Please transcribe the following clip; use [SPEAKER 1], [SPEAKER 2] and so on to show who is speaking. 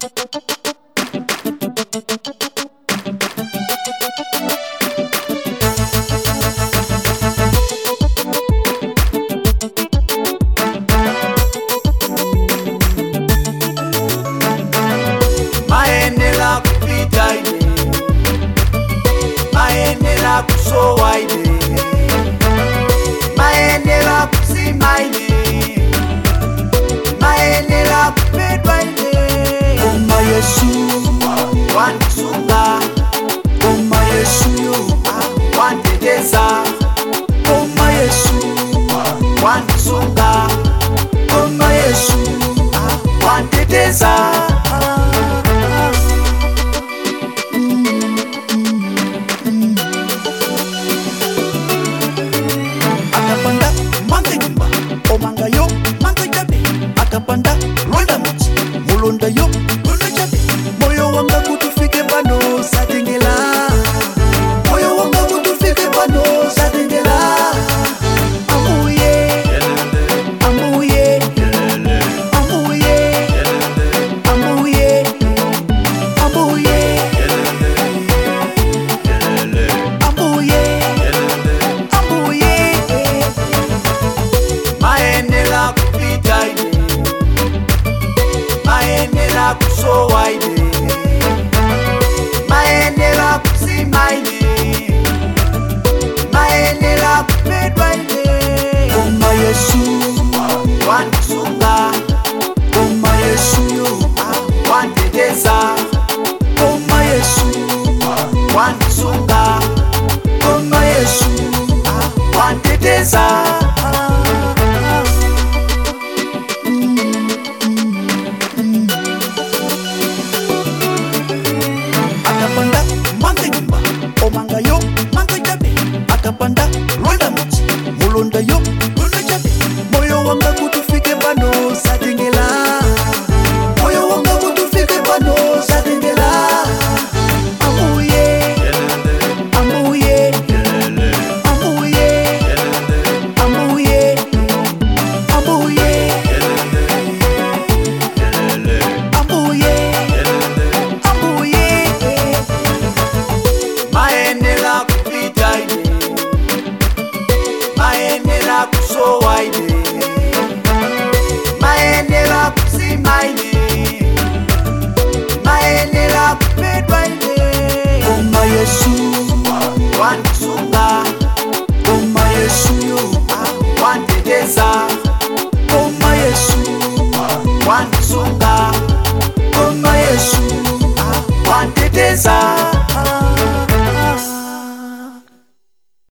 [SPEAKER 1] Maenela kupita ine, maenela kusowa ine, maenela kusima ine, maenela kupedwa ine. Oma Yesu wandisunga, Oma Yesu wandideza, Oma Yesu wandisunga, Oma Yesu wandideza. Akapanda manga nyumba, omanga yo manga jabe. Akapanda ronda miti, mulonda yo ronda jabe. Moyo wanga kutufike pano satengela, moyo wanga kutufike pano satengela. Amuye, amuye, amuye, amuye, amuye, amuye, amuye. Maenela kupita ine, maenela kusowa ine, maenela kusima ine, maenela kupedwa ine. Oma Yesu wandisunga, Oma Yesu wandideza, Oma Yesu wandisunga, Oma Yesu wandideza. Akapanda manga nyumba, omanga yo manga jabe. Akapanda ronda miti, mulonda yo ronda jabe. Moyo wanga kutufike pano satengela, moyo wanga kutufike pano satengela. Amuye, amuye, amuye, amuye, amuye, amuye, amuye. Maenela kupita ine, maenela kusowa ine, maenela kusima ine, maenela kupedwa ine. Oma Yesu wandisunga, Oma Yesu wandideza, Oma Yesu wandisunga, Oma Yesu wandideza.